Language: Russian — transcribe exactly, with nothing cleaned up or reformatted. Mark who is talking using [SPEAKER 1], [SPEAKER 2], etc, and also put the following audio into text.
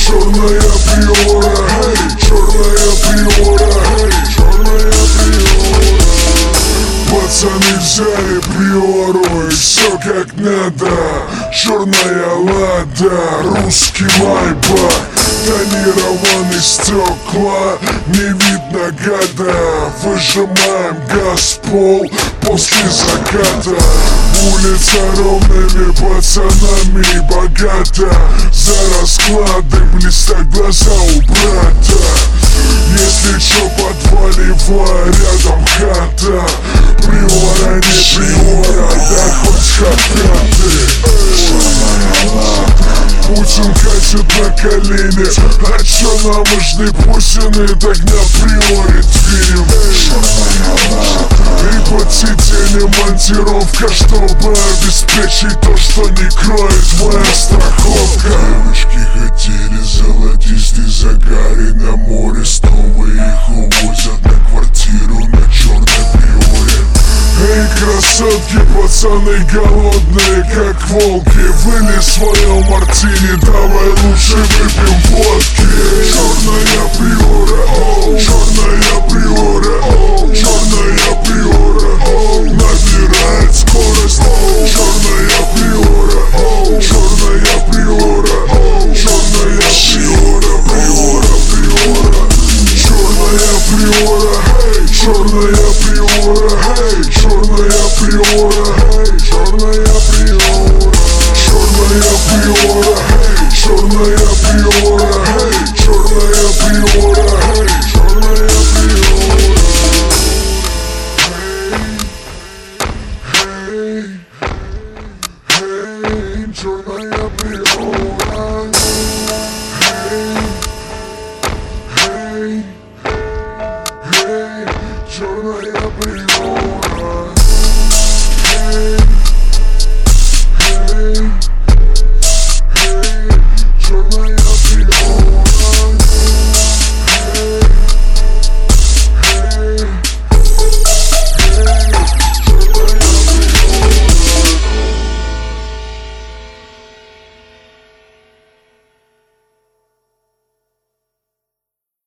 [SPEAKER 1] Черная приора, черная приора, черная приора. Пацаны взяли приору, и все как надо. Черная лада, русский майбах, тонированные стекла, не видно гада. Выжимаем газ в пол после заката. Улица ровными пацанами богата. За расклады блестят глаза у брата. Если чё, подваливай, рядом хата. Приора не приора, да хоть хапяты. Путин катит на колени, а чё нам нужны Путины, так на приоре двинем. И под сиденьем монтировка, чтобы обеспечить то, что не кроет моя страховка. Девочки хотели золотистый загаре на море, снова их увозят на квартиру на черной приоре. Эй, красотки, пацаны голодные, как волки. Выли свое мартини, давай лучше